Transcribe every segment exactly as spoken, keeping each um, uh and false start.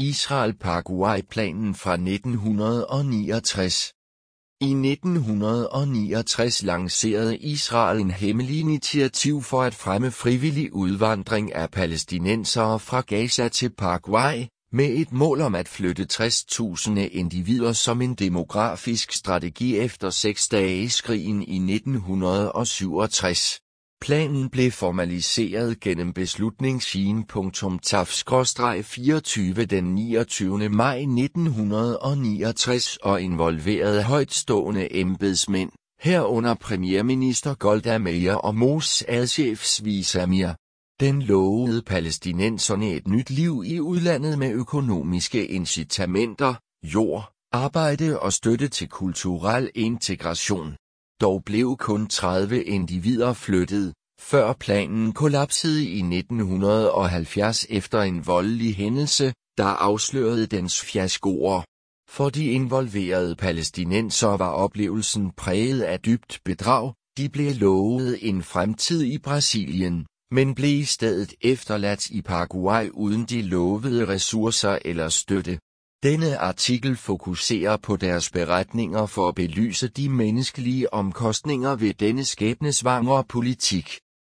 Israel-Paraguay-planen fra nitten niogtres. I nitten niogtres lancerede Israel en hemmelig initiativ for at fremme frivillig udvandring af palæstinensere fra Gaza til Paraguay, med et mål om at flytte tres tusind individer som en demografisk strategi efter seksdageskrigen i nitten syvogtres. Planen blev formaliseret gennem beslutningshigen T A F fireogtyve den niogtyvende maj nitten niogtres og involverede højtstående embedsmænd, herunder premierminister Golda Meir og Mossad-chef Zvi Zamir. Den lovede palæstinenserne et nyt liv i udlandet med økonomiske incitamenter, jord, arbejde og støtte til kulturel integration. Dog blev kun tredive individer flyttet, før planen kollapsede i nitten halvfjerds efter en voldelig hændelse, der afslørede dens fiaskoer. For de involverede palæstinensere var oplevelsen præget af dybt bedrag. De blev lovet en fremtid i Brasilien, men blev i stedet efterladt i Paraguay uden de lovede ressourcer eller støtte. Denne artikel fokuserer på deres beretninger for at belyse de menneskelige omkostninger ved denne skæbnesvangre politik.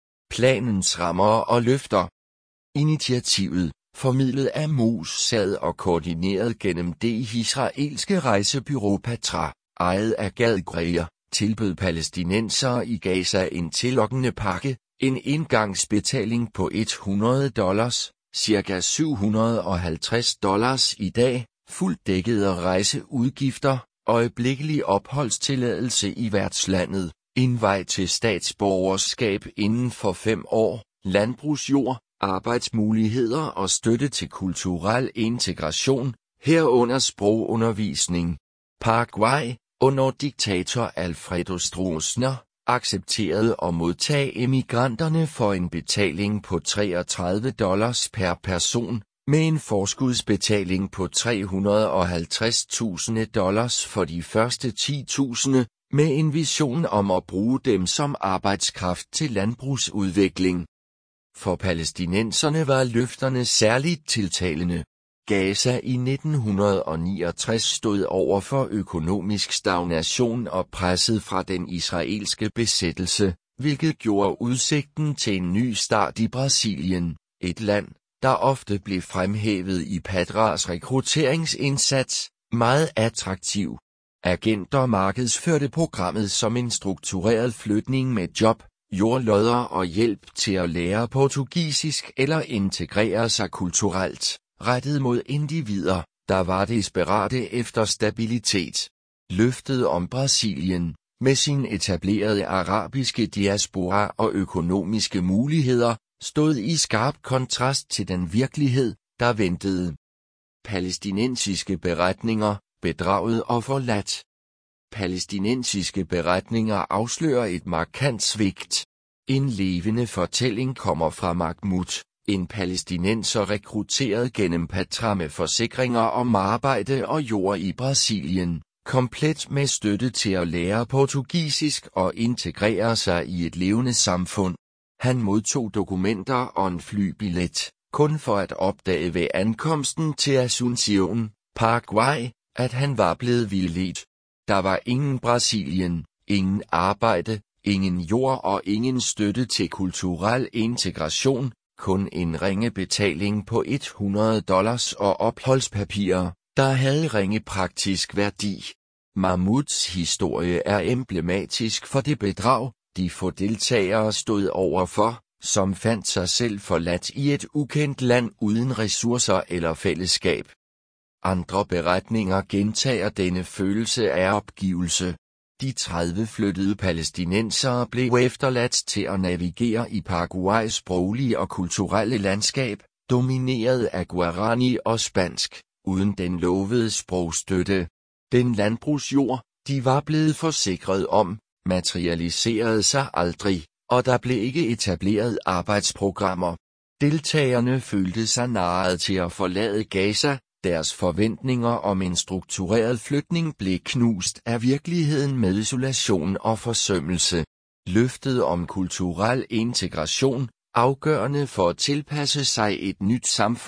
Planens rammer og løfter. Initiativet, formidlet af Mossad og koordineret gennem det israelske rejsebyrå Patra, ejet af Gad Greer, tilbød palæstinensere i Gaza en tillokkende pakke, en indgangsbetaling på hundrede dollars, ca. syv hundrede og halvtreds dollars i dag, fuldt dækkede rejseudgifter, øjeblikkelig opholdstilladelse i værtslandet, en vej til statsborgerskab inden for fem år, landbrugsjord, arbejdsmuligheder og støtte til kulturel integration, herunder sprogundervisning. Paraguay, under diktator Alfredo Stroessner, accepterede at modtage emigranterne for en betaling på treogtredive dollars per person, med en forskudsbetaling på tre hundrede og halvtreds tusind dollars for de første ti tusind, med en vision om at bruge dem som arbejdskraft til landbrugsudvikling. For palæstinenserne var løfterne særligt tiltalende. Gaza i nitten niogtres stod over for økonomisk stagnation og presset fra den israelske besættelse, hvilket gjorde udsigten til en ny start i Brasilien, et land, der ofte blev fremhævet i Patras rekrutteringsindsats, meget attraktiv. Agenter markedsførte programmet som en struktureret flytning med job, jordlodder og hjælp til at lære portugisisk eller integrere sig kulturelt, rettet mod individer, der var desperate efter stabilitet. Løftet om Brasilien, med sin etablerede arabiske diaspora og økonomiske muligheder, stod i skarp kontrast til den virkelighed, der ventede. Palæstinensiske beretninger, bedraget og forladt. Palæstinensiske beretninger afslører et markant svigt. En levende fortælling kommer fra Mahmoud, en palæstinenser rekrutteret gennem Patra med forsikringer om arbejde og jord i Brasilien, komplet med støtte til at lære portugisisk og integrere sig i et levende samfund. Han modtog dokumenter og en flybillet, kun for at opdage ved ankomsten til Asunción, Paraguay, at han var blevet vildledt. Der var ingen Brasilien, ingen arbejde, ingen jord og ingen støtte til kulturel integration, kun en ringe betaling på hundrede dollars og opholdspapirer, der havde ringe praktisk værdi. Mahmouds historie er emblematisk for det bedrag, de få deltagere stod overfor, som fandt sig selv forladt i et ukendt land uden ressourcer eller fællesskab. Andre beretninger gentager denne følelse af opgivelse. De tredive flyttede palæstinensere blev efterladt til at navigere i Paraguays sproglige og kulturelle landskab, domineret af guarani og spansk, uden den lovede sprogstøtte. Den landbrugsjord, de var blevet forsikret om, materialiserede sig aldrig, og der blev ikke etableret arbejdsprogrammer. Deltagerne følte sig narret til at forlade Gaza. Deres forventninger om en struktureret flytning blev knust af virkeligheden med isolation og forsømmelse. Løftet om kulturel integration, afgørende for at tilpasse sig et nyt samfund,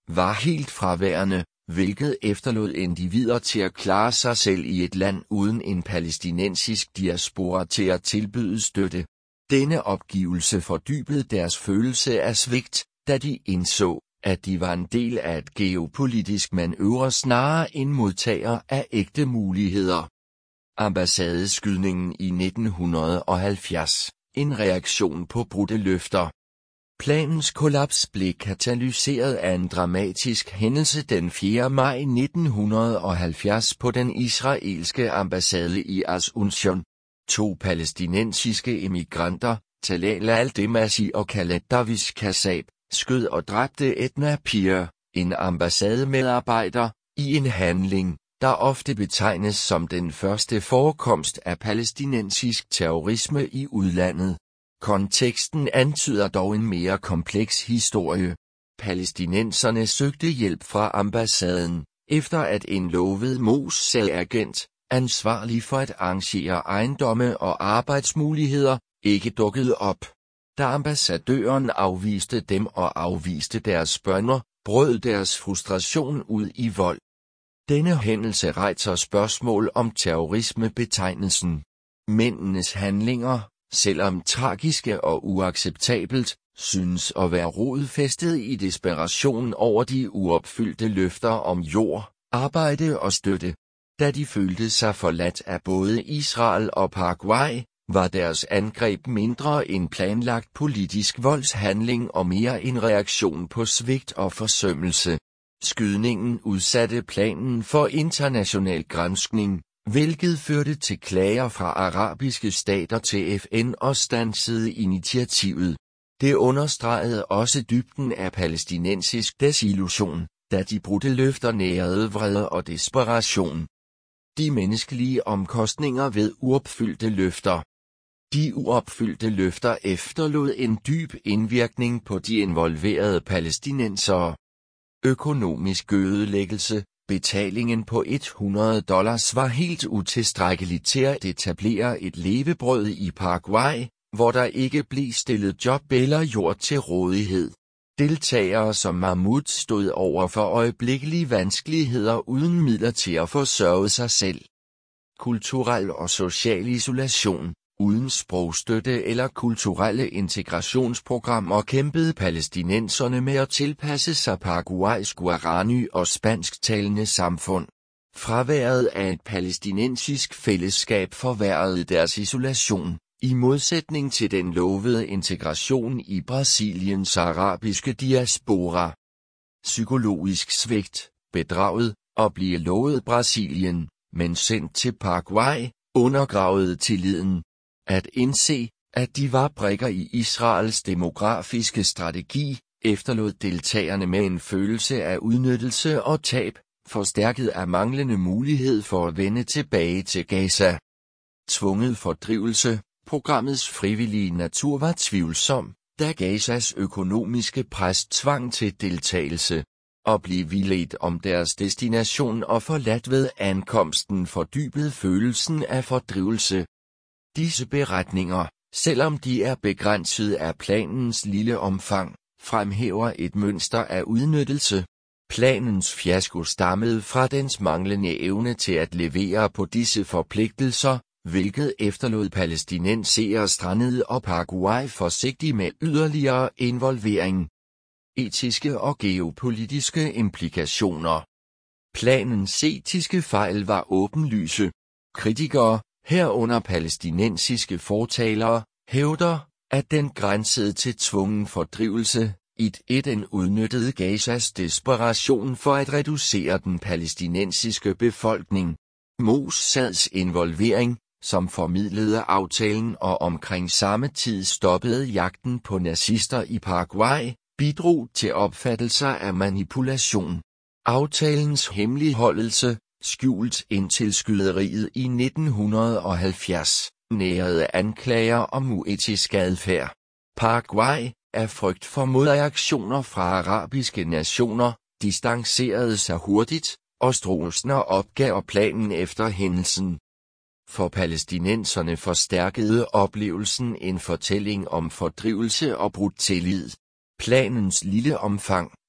var helt fraværende, hvilket efterlod individer til at klare sig selv i et land uden en palæstinensisk diaspora til at tilbyde støtte. Denne opgivelse fordybede deres følelse af svigt, da de indså, at de var en del af et geopolitisk manøvre snarere end modtager af ægte muligheder. Ambassadeskydningen i nitten halvfjerds, en reaktion på brudte løfter. Planens kollaps blev katalyseret af en dramatisk hændelse den fjerde maj nitten halvfjerds på den israelske ambassade i Asunción. To palæstinensiske emigranter, Talal al-Demasi og Khaled Dawish Kassab, skød og dræbte Edna Pierre, en ambassademedarbejder, i en handling, der ofte betegnes som den første forekomst af palæstinensisk terrorisme i udlandet. Konteksten antyder dog en mere kompleks historie. Palæstinenserne søgte hjælp fra ambassaden, efter at en lovet Mossad-agent, ansvarlig for at arrangere ejendomme og arbejdsmuligheder, ikke dukkede op. Da ambassadøren afviste dem og afviste deres bønner, brød deres frustration ud i vold. Denne hændelse rejser spørgsmål om terrorismebetegnelsen. Mændenes handlinger, selvom tragiske og uacceptabelt, synes at være rodfæstet i desperation over de uopfyldte løfter om jord, arbejde og støtte. Da de følte sig forladt af både Israel og Paraguay, var deres angreb mindre en planlagt politisk voldshandling og mere en reaktion på svigt og forsømmelse. Skydningen udsatte planen for international granskning, hvilket førte til klager fra arabiske stater til F N og standsede initiativet. Det understregede også dybden af palæstinensisk desillusion, da de brudte løfter nærede vrede og desperation. De menneskelige omkostninger ved uopfyldte løfter. De uopfyldte løfter efterlod en dyb indvirkning på de involverede palæstinensere. Økonomisk ødelæggelse. Betalingen på hundrede dollars var helt utilstrækkelig til at etablere et levebrød i Paraguay, hvor der ikke blev stillet job eller jord til rådighed. Deltagere som Mahmoud stod over for øjeblikkelige vanskeligheder uden midler til at forsørge sig selv. Kulturel og social isolation. Uden sprogstøtte eller kulturelle integrationsprogrammer kæmpede palæstinenserne med at tilpasse sig Paraguays guarani- og spansktalende samfund. Fraværet af et palæstinensisk fællesskab forværrede deres isolation, i modsætning til den lovede integration i Brasiliens arabiske diaspora. Psykologisk svigt, bedraget, og blive lovet Brasilien, men sendt til Paraguay, undergravede tilliden. At indse, at de var brikker i Israels demografiske strategi, efterlod deltagerne med en følelse af udnyttelse og tab, forstærket af manglende mulighed for at vende tilbage til Gaza. Tvunget fordrivelse. Programmets frivillige natur var tvivlsom, da Gazas økonomiske pres tvang til deltagelse. At blive vildledt om deres destination og forladt ved ankomsten fordybede følelsen af fordrivelse. Disse beretninger, selvom de er begrænset af planens lille omfang, fremhæver et mønster af udnyttelse. Planens fiasko stammede fra dens manglende evne til at levere på disse forpligtelser, hvilket efterlod palæstinensere strandede og Paraguay forsigtig med yderligere involvering. Etiske og geopolitiske implikationer. Planens etiske fejl var åbenlyse. Kritikere, herunder palæstinensiske fortalere, hævder, at den grænsede til tvungen fordrivelse, et et en udnyttede Gazas desperation for at reducere den palæstinensiske befolkning. Mossads involvering, som formidlede aftalen og omkring samme tid stoppede jagten på nazister i Paraguay, bidrog til opfattelser af manipulation. Aftalens hemmeligholdelse, skjult indtil skyderiet i nitten halvfjerds, nærede anklager om uetisk adfærd. Paraguay, af frygt for modreaktioner fra arabiske nationer, distancerede sig hurtigt, og Stroessner opgav planen efter hændelsen. For palæstinenserne forstærkede oplevelsen en fortælling om fordrivelse og brudt tillid. Planens lille omfang,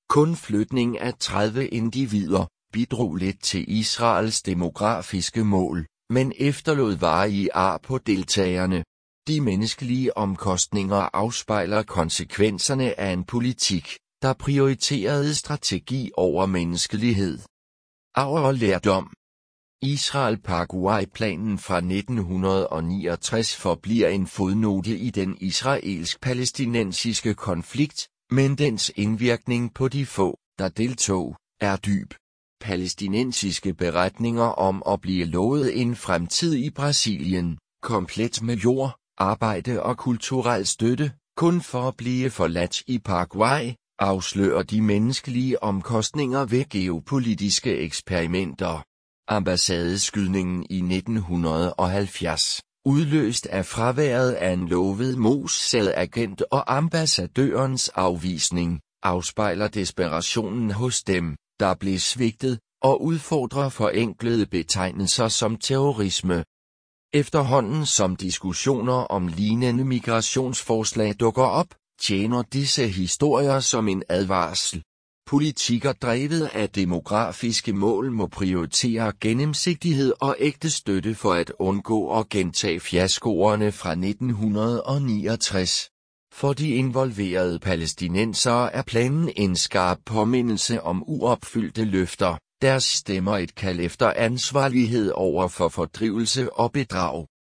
Kun flytning af tredive individer bidrog lidt til Israels demografiske mål, men efterlod varige ar på deltagerne. De menneskelige omkostninger afspejler konsekvenserne af en politik, der prioriterede strategi over menneskelighed. Arv og lærdom. Israel-Paraguay-planen fra nitten niogtres forbliver en fodnote i den israelsk-palæstinensiske konflikt, men dens indvirkning på de få, der deltog, er dyb. Palæstinensiske beretninger om at blive lovet en fremtid i Brasilien, komplet med jord, arbejde og kulturel støtte, kun for at blive forladt i Paraguay, afslører de menneskelige omkostninger ved geopolitiske eksperimenter. Ambassadeskydningen i nitten halvfjerds, udløst af fraværet af en lovet Mossad-agent og ambassadørens afvisning, afspejler desperationen hos dem, der blev svigtet, og udfordrer forenklede betegnelser som terrorisme. Efterhånden som diskussioner om lignende migrationsforslag dukker op, tjener disse historier som en advarsel. Politikker drevet af demografiske mål må prioritere gennemsigtighed og ægte støtte for at undgå at gentage fiaskoerne fra nitten niogtres. For de involverede palæstinensere er planen en skarp påmindelse om uopfyldte løfter, deres stemmer et kald efter ansvarlighed over for fordrivelse og bedrag.